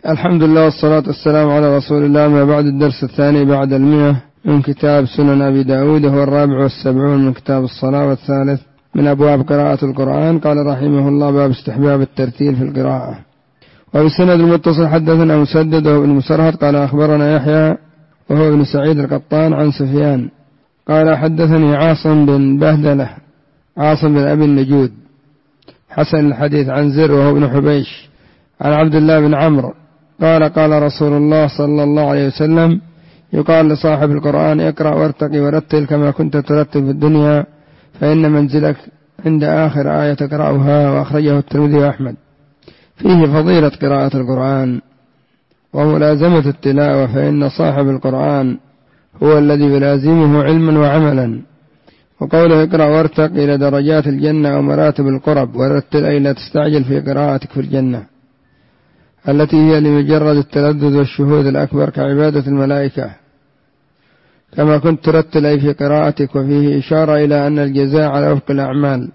الحمد لله والصلاة والسلام على رسول الله. ما بعد الدرس الثاني بعد 100 من كتاب سنن أبي داود، هو 74 من كتاب الصلاة، والثالث من أبواب قراءة القرآن. قال رحمه الله: باب استحباب الترتيل في القراءة. وبالسند المتصل حدثنا مسدد وابن مسرهد قال أخبرنا يحيى وهو ابن سعيد القطان عن سفيان قال حدثني عاصم بن بهدلة عاصم بن أبي النجود حسن الحديث عن زر وهو ابن حبيش عن عبد الله بن عمرو قال قال رسول الله صلى الله عليه وسلم: يقال لصاحب القرآن: اقرأ وارتقي ورتل كما كنت ترتل في الدنيا، فإن منزلك عند آخر آية تقرأها. وأخرجه الترمذي وأحمد. فيه فضيلة قراءة القرآن وملازمة التلاوة، فإن صاحب القرآن هو الذي يلازمه علما وعملا. وقوله اقرأ وارتقي إلى درجات الجنة ومراتب القرب، ورتل أي لا تستعجل في قراءتك في الجنة التي هي لمجرد التلذذ والشهود الأكبر كعبادة الملائكة، كما كنت ترتل أي في قراءتك. وفيه إشارة إلى أن الجزاء على وفق الأعمال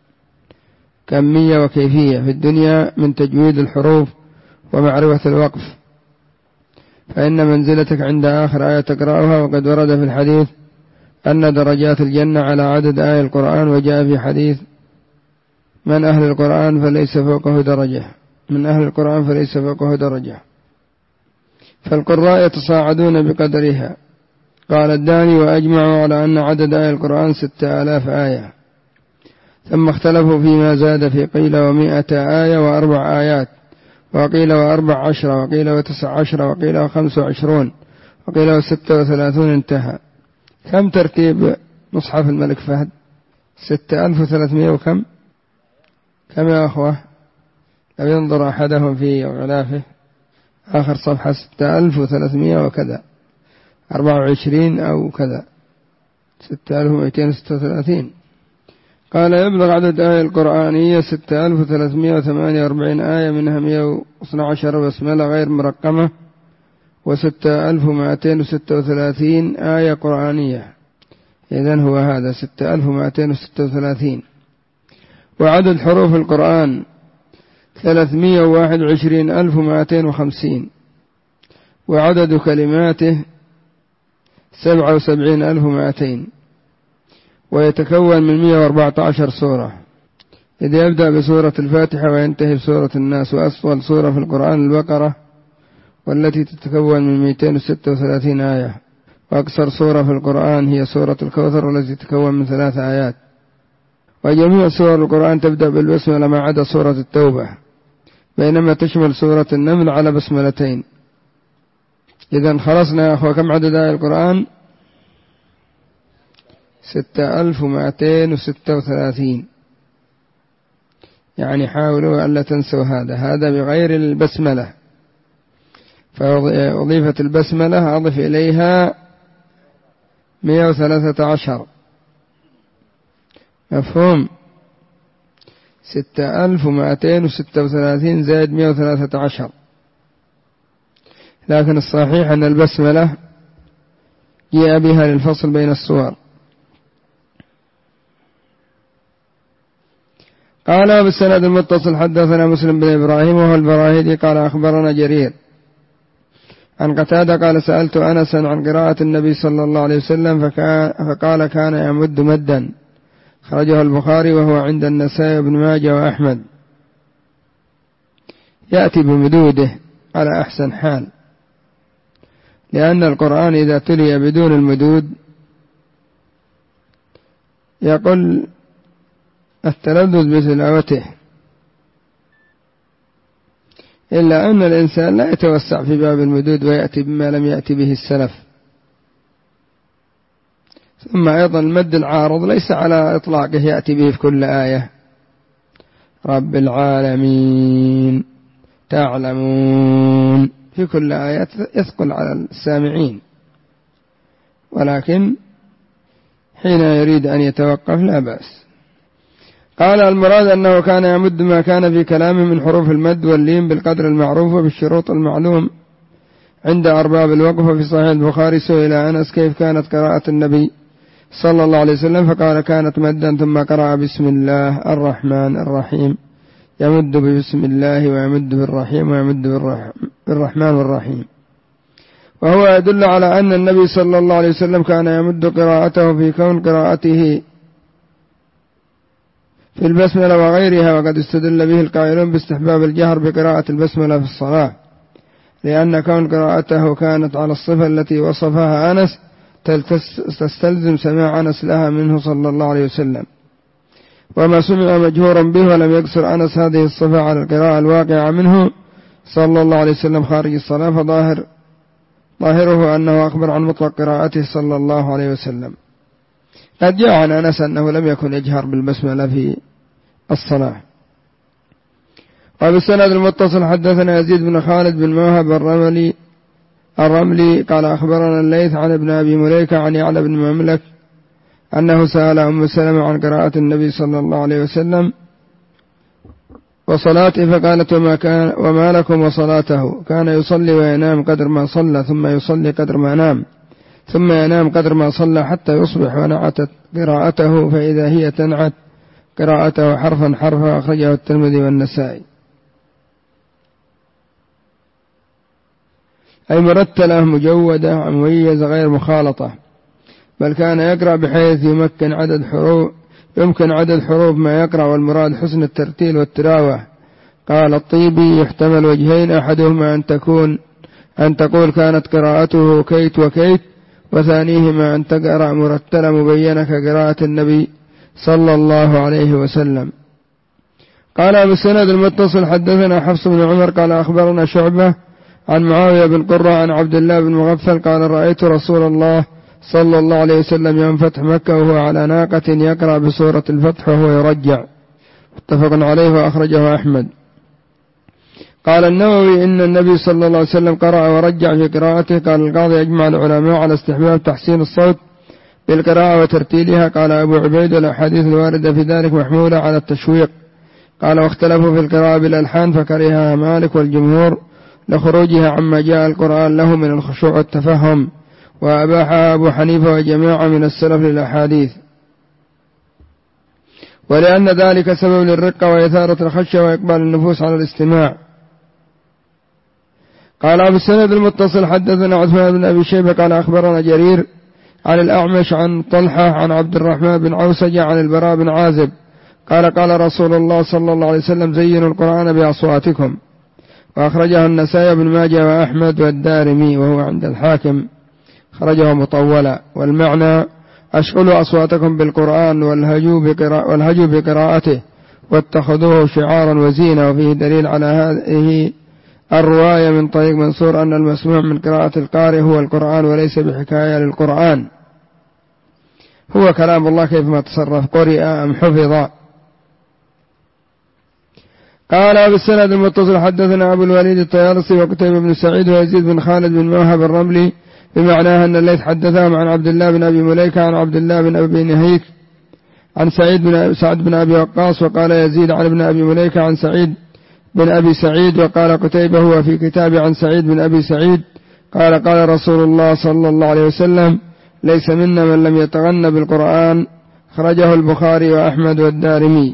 كمية وكيفية في الدنيا من تجويد الحروف ومعرفة الوقف، فإن منزلتك عند آخر آية تقرأها. وقد ورد في الحديث أن درجات الجنة على عدد آية القرآن، وجاء في حديث: من أهل القرآن فليس فوقه درجة، من أهل القرآن فليس فوقه درجة. فالقراء يتصاعدون بقدرها. قال الداني: وأجمعوا على أن عدد آية القرآن 6000 آية، ثم اختلفوا فيما زاد، في قيل 100 آية و4 آيات، وقيل 14 وقيل 19 وقيل 25 وقيل 36. انتهى. كم ترتيب مصحف الملك فهد؟ 6300 وكم؟ كم يا أخوة؟ لو ينظر أحدهم في غلافه آخر صفحة 6300 وكذا 24 أو كذا 6236. قال: يبلغ عدد آية القرآنية 6348 آية، منها 112 بسملة غير مرقمة، و6236 آية قرآنية. إذن هو هذا 6236. وعدد حروف القرآن 321250، وعدد كلماته 77200، ويتكون من 114 سورة، إذ يبدأ بسورة الفاتحة وينتهي بسورة الناس. وأسفل سورة في القرآن البقرة، والتي تتكون من 236 آية. وأقصر سورة في القرآن هي سورة الكوثر، والتي تتكون من 3 آيات. وجميع سور القرآن تبدأ بالبسملة ما عدا سورة التوبة، بينما تشمل سورة النمل على بسملتين. إذن خلصنا يا أخوة. كم عدد آية القرآن؟ 6236. يعني حاولوا ألا تنسوا هذا بغير البسملة، فأضيفت البسملة أضف إليها 113. مفهوم؟ 6236 زائد 113. لكن الصحيح أن البسملة جاء بها للفصل بين السور. قال: بالسند المتصل حدثنا مسلم بن إبراهيم وهو البراهيدي قال أخبرنا جرير عن قتادة قال: سألت أنسا عن قراءة النبي صلى الله عليه وسلم فقال: كان يمد مدا. خرجه البخاري وهو عند النسائي وابن ماجه وأحمد. يأتي بمدوده على أحسن حال، لأن القرآن إذا تلي بدون المدود يقول التلذذ بتلاوته، إلا أن الإنسان لا يتوسع في باب المدود ويأتي بما لم يأتي به السلف. ثم أيضا المد العارض ليس على إطلاقه يأتي به في كل آية. رب العالمين تعلمون في كل آية يثقل على السامعين، ولكن حين يريد أن يتوقف لا بأس. قال: المراد أنه كان يمد ما كان في كلامه من حروف المد واللين بالقدر المعروف وبالشروط المعلوم عند أرباب الوقف. في صحيح البخاري سئل أنس كيف كانت قراءة النبي صلى الله عليه وسلم، فقال: كانت مدا ثم قرأ بسم الله الرحمن الرحيم، يمد ببسم الله ويمد بالرحيم ويمد بالرحمن الرحيم. وهو يدل على أن النبي صلى الله عليه وسلم كان يمد قراءته في كون قراءته في البسملة وغيرها، وقد استدل به القائلون باستحباب الجهر بقراءة البسملة في الصلاة، لأن كون قراءته كانت على الصفة التي وصفها أنس تستلزم سماع أنس لها منه صلى الله عليه وسلم، وما سمع مجهورا به ولم يقصر أنس هذه الصفة على القراءة الواقعة منه صلى الله عليه وسلم خارج الصلاة، ظاهره أنه أخبر عن مطلق قراءته صلى الله عليه وسلم. قد جاء عن أنس أنه لم يكن يجهر بالبسملة في الصلاة. وبالسند المتصل حدثنا يزيد بن خالد بن موهب الرملي قال أخبرنا الليث عن ابن أبي مليكة عن يعلى بن مملك أنه سأل أم سلمة عن قراءة النبي صلى الله عليه وسلم وصلاته، فقالت وما لكم وصلاته؟ كان يصلي وينام قدر ما صلى، ثم يصلي قدر ما نام، ثم ينام قدر ما صلى حتى يصبح، ونعتت قراءته فإذا هي تنعت قراءته حرفا حرفا. أخرجه الترمذي والنسائي. أي مرتلة مجودة مميزة غير مخالطة، بل كان يقرأ بحيث يمكن عدد حروف ما يقرأ، والمراد حسن الترتيل والتلاوة. قال الطيبي يحتمل وجهين، أحدهما أن تقول كانت قراءته كيت وكيت، وثانيهما أن تقرأ مرتلة مبينة كقراءة النبي صلى الله عليه وسلم. قال بالسند المتصل حدثنا حفص بن عمر قال أخبرنا شعبة عن معاوية بن قرة عن عبد الله بن مغفل قال رأيت رسول الله صلى الله عليه وسلم يوم فتح مكة وهو على ناقة يقرأ بسورة الفتح وهو يرجع، متفق عليه وأخرجه أحمد. قال النووي إن النبي صلى الله عليه وسلم قرأ ورجع في قراءته. قال القاضي يجمع العلماء على استحباب تحسين الصوت بالقراءة وترتيلها. قال أبو عبيد الأحاديث الواردة في ذلك محمولة على التشويق. قال واختلفوا في القراءة بالألحان فكرهها مالك والجمهور لخروجها عما جاء القرآن له من الخشوع والتفهم، وأباحها أبو حنيفة وجماعة من السلف للأحاديث، ولأن ذلك سبب للرقة وإثارة الخشية وإقبال النفوس على الاستماع. قال أبو السند المتصل حدثنا عثمان بن أبي شيبة قال أخبرنا جرير عن الأعمش عن طلحة عن عبد الرحمن بن عوسجة عن البراء بن عازب قال رسول الله صلى الله عليه وسلم زينوا القرآن بأصواتكم. وأخرجه النسائي بن ماجه وأحمد والدارمي وهو عند الحاكم، خرجه مطولا. والمعنى أشغلوا أصواتكم بالقرآن والهجوا بقراءته واتخذوه شعارا وزينة. وفيه دليل على هذه الرواية من طريق منصور أن المسموع من قراءة القارئ هو القرآن وليس بحكاية للقرآن، هو كلام الله كيفما تصرف قرئ أم حفظ. قال بالسند المتصل حدثنا أبو الوليد الطيالسي وقتيبة بن سعيد ويزيد بن خالد بن موهب الرملي بمعناه أن الليث حدثهم عن عبد الله بن أبي مليكة عن عبد الله بن أبي نهيك عن سعد بن أبي وقاص. وقال يزيد عن ابن أبي مليكة عن سعيد بن أبي سعيد. وقال قتيبة هو في كتاب عن سعيد بن أبي سعيد قال رسول الله صلى الله عليه وسلم ليس منا من لم يتغنى بالقرآن. خرجه البخاري وأحمد والدارمي.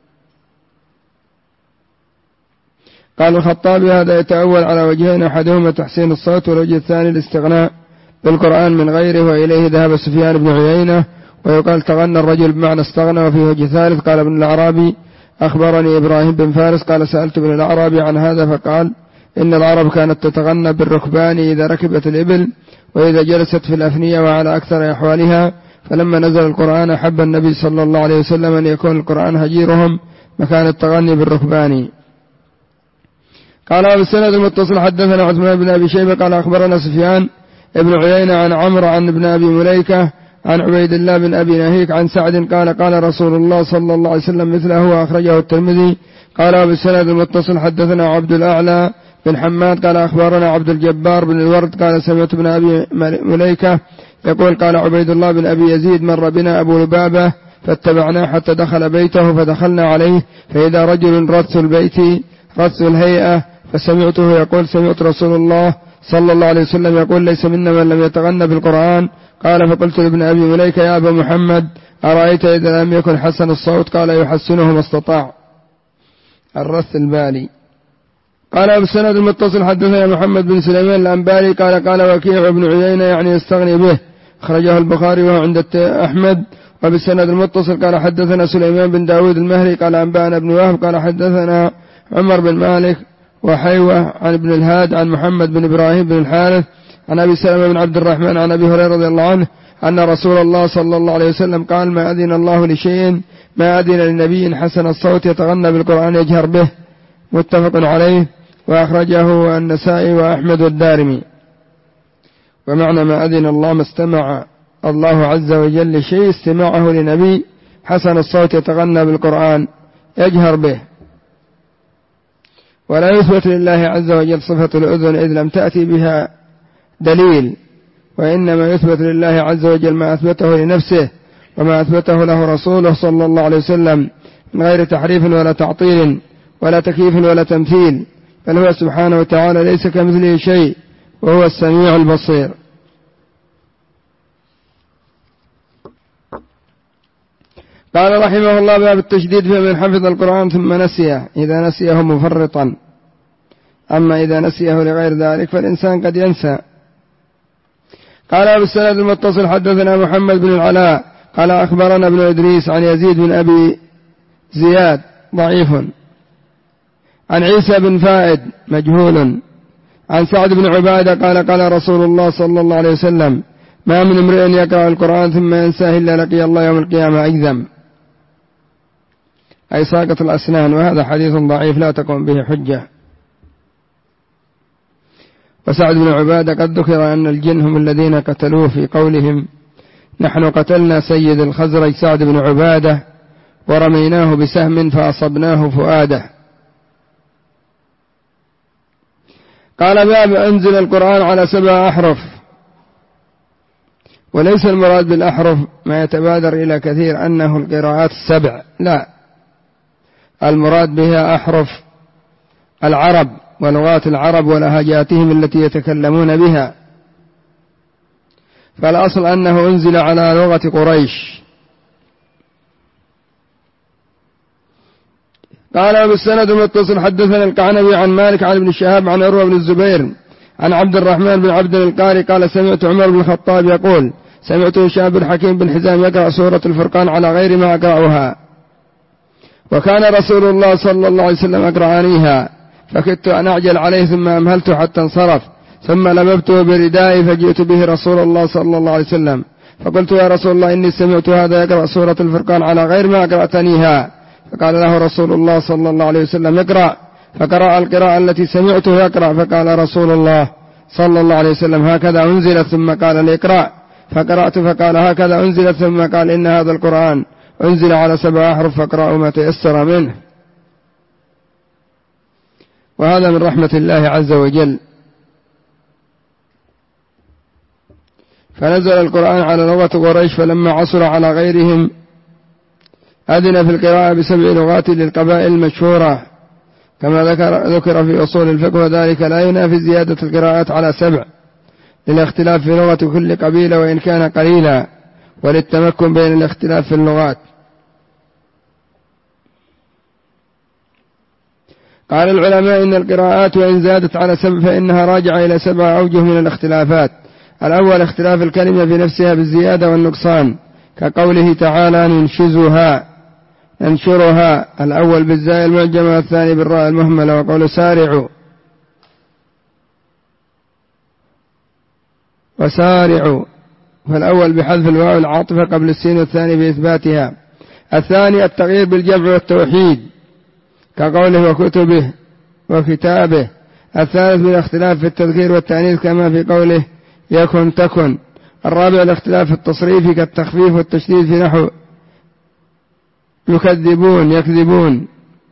قال الخطابي هذا يتأول على وجهين، أحدهما تحسين الصوت والوجه الثاني الاستغناء بالقرآن من غيره، وإليه ذهب سفيان بن عيينة. ويقال تغنى الرجل بمعنى استغنى. وفي وجه ثالث قال ابن الأعرابي أخبرني إبراهيم بن فارس قال سألت ابن الأعرابي عن هذا فقال إن العرب كانت تتغنى بالركبان إذا ركبت الإبل وإذا جلست في الأفنية وعلى أكثر أحوالها. فلما نزل القرآن أحب النبي صلى الله عليه وسلم أن يكون القرآن هجيرهم مكان التغني بالركبان. قال بالسند المتصل حدثنا عثمان بن أبي شيبة قال أخبرنا سفيان ابن عيينة عن عمرو عن ابن أبي مليكة عن عبيد الله بن أبي نهيك عن سعد قال رسول الله صلى الله عليه وسلم مثله وأخرجه الترمذي. قال بالسند المتصل حدثنا عبد الأعلى بن حماد قال أخبرنا عبد الجبار بن الورد قال سمعت ابن أبي مليكة يقول قال عبيد الله بن أبي يزيد مر بنا أبو لبابة فاتبعناه حتى دخل بيته فدخلنا عليه فإذا رجل رث البيت رث الهيئة فسمعته يقول سمعت رسول الله صلى الله عليه وسلم يقول ليس منا من لم يتغنى بالقرآن. قال فقلت لابن أبي مليكة يا أبا محمد أرأيت إذا لم يكن حسن الصوت؟ قال يحسنه ما استطاع. الرث البالي. قال أبو السند المتصل حدثنا محمد بن سليمان الأنباري قال وكيع بن عيينة يعني يستغني به، أخرجه البخاري وهو عند أحمد. وبالسند المتصل قال حدثنا سليمان بن داود المهري قال أنبأنا ابن وهب قال حدثنا عمر بن مالك وحيوة عن ابن الهاد عن محمد بن إبراهيم بن الحارث عن أبي سلمة بن عبد الرحمن عن أبي هريرة رضي الله عنه أن رسول الله صلى الله عليه وسلم قال ما أذن الله لشيء ما أذن لنبي حسن الصوت يتغنى بالقرآن يجهر به، متفق عليه، وأخرجه النسائي وأحمد والدارمي. ومعنى ما أذن الله ما استمع الله عز وجل لشيء استماعه لنبي حسن الصوت يتغنى بالقرآن يجهر به. ولا يثبت لله عز وجل صفة الأذن إذ لم تأتي بها دليل، وإنما يثبت لله عز وجل ما أثبته لنفسه وما أثبته له رسوله صلى الله عليه وسلم من غير تحريف ولا تعطيل ولا تكييف ولا تمثيل، بل هو سبحانه وتعالى ليس كمثله شيء وهو السميع البصير. قال رحمه الله باب التشديد في من حفظ القرآن ثم نسيه إذا نسيه مفرطا، أما إذا نسيه لغير ذلك فالإنسان قد ينسى. قال أبو السند المتصل حدثنا محمد بن العلاء قال أخبرنا ابن إدريس عن يزيد بن أبي زياد ضعيف، عن عيسى بن فائد مجهول، عن سعد بن عبادة قال رسول الله صلى الله عليه وسلم ما من امرئ يقرأ القرآن ثم ينساه إلا لقي الله يوم القيامة أجذم، أي ساقط الأسنان، وهذا حديث ضعيف لا تقوم به حجة. وسعد بن عبادة قد ذكر أن الجن هم الذين قتلوه في قولهم نحن قتلنا سيد الخزرج سعد بن عبادة ورميناه بسهم فأصبناه فؤاده. قال باب أنزل القرآن على 7 أحرف، وليس المراد بالأحرف ما يتبادر إلى كثير أنه القراءات 7، لا، المراد بها أحرف العرب ولغات العرب ولهجاتهم التي يتكلمون بها، فالأصل أنه أنزل على لغة قريش. قال بالسند المتصل حدثنا القعنبي عن مالك عن ابن شهاب عن عروة بن الزبير عن عبد الرحمن بن عبد القاري قال سمعت عمر بن الخطاب يقول سمعت هشام بن حكيم بن حزام يقرأ سورة الفرقان على غير ما أقرأها، وكان رسول الله صلى الله عليه وسلم أقرأنيها، فكدت أن أعجل عليه ثم أمهلت حتى انصرف، ثم لببته بردائي فجئت به رسول الله صلى الله عليه وسلم فقلت يا رسول الله إني سمعت هذا يقرأ سورة الفرقان على غير ما أقرأتنيها، فقال له رسول الله صلى الله عليه وسلم اقرأ، فقرأ القراءة التي سمعته يقرأ، فقال رسول الله صلى الله عليه وسلم هكذا أنزلت، ثم قال لي اقرأ، فقرأت فقال هكذا أنزلت، ثم قال إن هذا القرآن أنزل على 7 أحرف فاقرأوا ما تيسر منه. وهذا من رحمة الله عز وجل، فنزل القرآن على لغة قريش، فلما عصر على غيرهم أذن في القراءة ب7 لغات للقبائل المشهورة كما ذكر في أصول الفقه، وذلك لا ينافي زيادة القراءات على 7 للاختلاف في لغة كل قبيلة وإن كان قليلا، وللتمكن بين الاختلاف في اللغات. قال العلماء إن القراءات وإن زادت على 7 فإنها راجعة إلى 7 أوجه من الاختلافات. الأول اختلاف الكلمة بنفسها بالزيادة والنقصان، كقوله تعالى ننشرها، الأول بالزاء المعجمة والثاني بالراء المهملة، وقول وسارعوا، فالأول بحذف الواو العاطفة قبل السين والثاني بإثباتها. الثاني التغيير بالجمع والتوحيد كقوله وكتبه وكتابه. الثالث بالاختلاف في التذكير والتأنيث كما في قوله يكن تكن. الرابع الاختلاف في التصريف كالتخفيف والتشديد في نحو يكذبون يكذبون،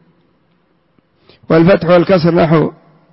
والفتح والكسر نحو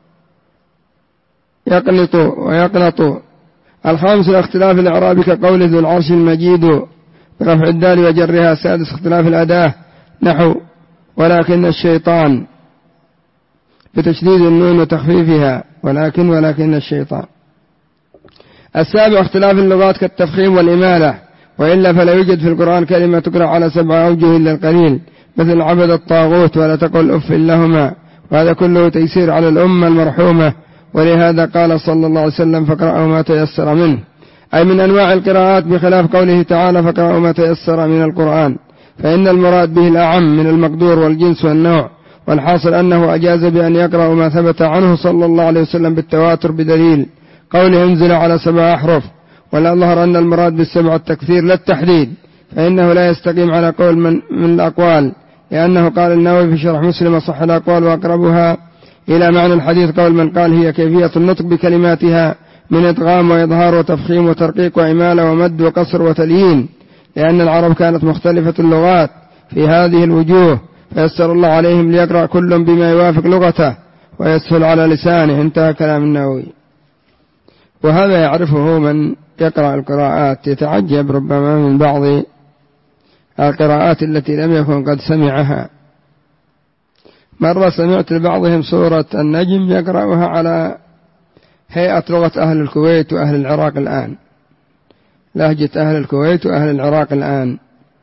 يقنط ويقنط. الخامس الاختلاف الإعرابي كقوله ذو العرش المجيد برفع الدال وجرها. السادس اختلاف الأداة نحو ولكن الشيطان بتشديد النون وتخفيفها ولكن الشيطان. السابع اختلاف اللغات كالتفخيم والإمالة، وإلا فلا يوجد في القرآن كلمة تقرأ على 7 أوجه إلا القليل، مثل عبد الطاغوت ولا تقل أف لهما وهذا كله تيسير على الأمة المرحومة. ولهذا قال صلى الله عليه وسلم فاقرأوا ما تيسر منه، أي من أنواع القراءات، بخلاف قوله تعالى فاقرأوا ما تيسر من القرآن، فإن المراد به الأعم من المقدور والجنس والنوع. والحاصل أنه أجاز بأن يقرأ ما ثبت عنه صلى الله عليه وسلم بالتواتر بدليل قوله انزل على 7 أحرف. والأظهر أن المراد بالسبع التكثير لا التحديد، فإنه لا يستقيم على قول من الأقوال، لأنه قال النووي في شرح مسلم صح الأقوال وأقربها إلى معنى الحديث قول من قال هي كيفية النطق بكلماتها من إدغام وإظهار وتفخيم وترقيق وإمالة ومد وقصر وتليين، لأن العرب كانت مختلفة اللغات في هذه الوجوه، فيسر الله عليهم ليقرأ كل بما يوافق لغته ويسهل على لسانه. انتهى كلام النووي. وهذا يعرفه من يقرأ القراءات، يتعجب ربما من بعض القراءات التي لم يكن قد سمعها. مرة سمعت لبعضهم سورة النجم يقرأها على هيئة لغة أهل الكويت وأهل العراق الآن، لهجة أهل الكويت وأهل العراق الآن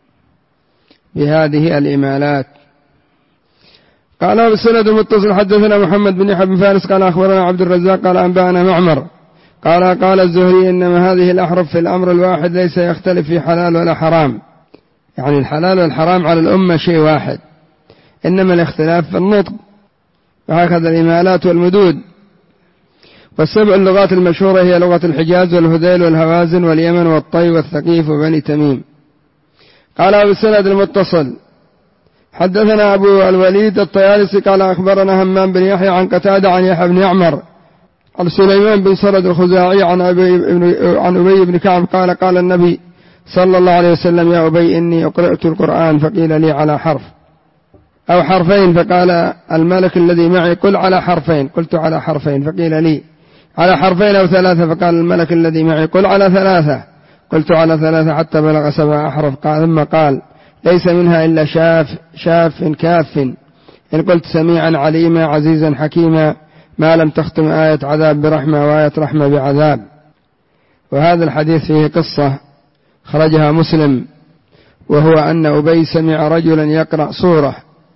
بهذه الإمالات. قال بالسند المتصل حدثنا محمد بن يحيى بن فارس قال أخبرنا عبد الرزاق قال أنبأنا معمر قال الزهري إنما هذه الأحرف في الأمر الواحد ليس يختلف في حلال ولا حرام، يعني الحلال والحرام على الأمة شيء واحد، إنما الاختلاف في النطق، وهكذا الإمالات والمدود. والسبع اللغات المشهورة هي لغة الحجاز والهذيل والهوازن واليمن والطي والثقيف وبني تميم. قال بالسند المتصل حدثنا أبو الوليد الطيالسي قال أخبرنا همام بن يحيى عن قتادة عن يحيى بن يعمر عن سليمان بن سرد الخزاعي عن أبي بن كعب قال النبي صلى الله عليه وسلم يا أبي إني أقرأت القرآن فقيل لي على حرف أو حرفين، فقال الملك الذي معي قل على حرفين، قلت على حرفين، فقيل لي على حرفين أو 3، فقال الملك الذي معي قل على 3، قلت على 3 حتى بلغ 7 أحرف. ثم قال ليس منها إلا شاف كاف، إن قلت سميعا عليما عزيزا حكيما، ما لم تختم آية عذاب برحمة وآية رحمة بعذاب. وهذا الحديث فيه قصة خرجها مسلم، وهو أن أبي سمع رجلا يقرأ سورة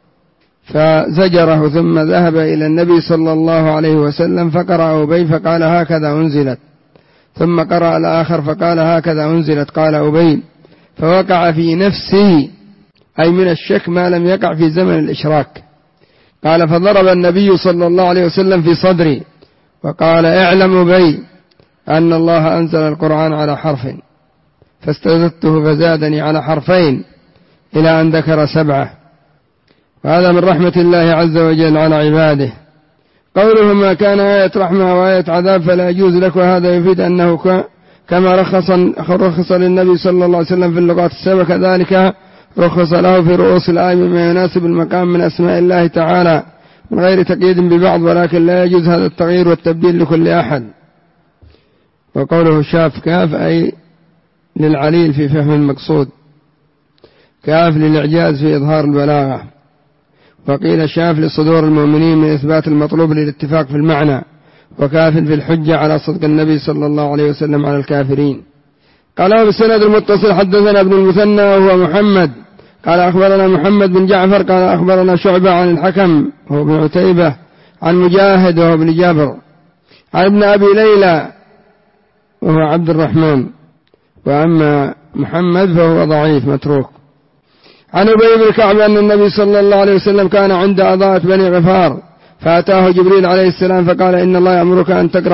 فزجره، ثم ذهب إلى النبي صلى الله عليه وسلم فقرأ أبي فقال هكذا أنزلت، ثم قرأ الآخر فقال هكذا أنزلت، قال أبي فوقع في نفسي أي من الشك ما لم يقع في زمن الإشراك. قال فضرب النبي صلى الله عليه وسلم في صدري وقال اعلم أبي أن الله أنزل القرآن على حرف، فاستزدته فزادني على حرفين إلى أن ذكر 7. وهذا من رحمة الله عز وجل على عباده. قوله ما كان آية رحمة وآية عذاب فلا يجوز لك، وهذا يفيد أنه كما رخص للنبي صلى الله عليه وسلم في اللغات السبع كذلك رخص له في رؤوس الآية مما يناسب المقام من أسماء الله تعالى من غير تقييد ببعض، ولكن لا يجوز هذا التغيير والتبديل لكل أحد. وقوله شاف كاف أي للعليل في فهم المقصود، كاف للإعجاز في إظهار البلاغة، وقيل شاف لصدور المؤمنين من إثبات المطلوب للاتفاق في المعنى، وكاف في الحجة على صدق النبي صلى الله عليه وسلم على الكافرين. قال بالسند المتصل حدثنا ابن المثنى وهو محمد قال أخبرنا محمد بن جعفر قال أخبرنا شعبة عن الحكم وهو ابن عتيبة عن مجاهد وهو ابن جابر عن ابن أبي ليلى وهو عبد الرحمن، وأما محمد فهو ضعيف متروك. عن أبي بن كعب أن النبي صلى الله عليه وسلم كان عند أضاءة بني غفار فأتاه جبريل عليه السلام فقال إن الله يأمرك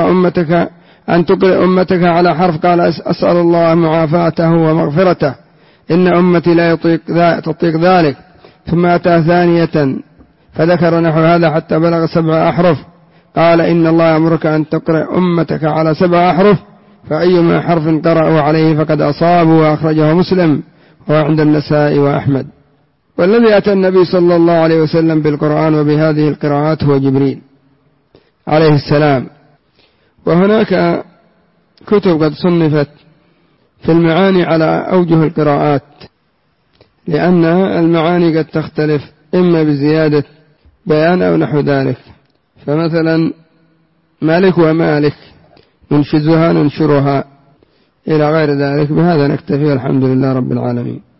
أن تقرأ أمتك على حرف، قال أسأل الله معافاته ومغفرته إن أمتي لا تطيق ذلك، ثم أتى ثانية فذكر نحو هذا حتى بلغ 7 أحرف، قال إن الله يأمرك أن تقرأ أمتك على 7 أحرف، فأيما حرف قرأوا عليه فقد أصابوا، وأخرجه مسلم وعند النسائي وأحمد. والذي أتى النبي صلى الله عليه وسلم بالقرآن وبهذه القراءات هو جبريل عليه السلام. وهناك كتب قد صنفت في المعاني على أوجه القراءات، لأن المعاني قد تختلف إما بزيادة بيان أو نحو ذلك. فمثلا مالك ومالك ننشزها ننشرها إلى غير ذلك. بهذا نكتفي، الحمد لله رب العالمين.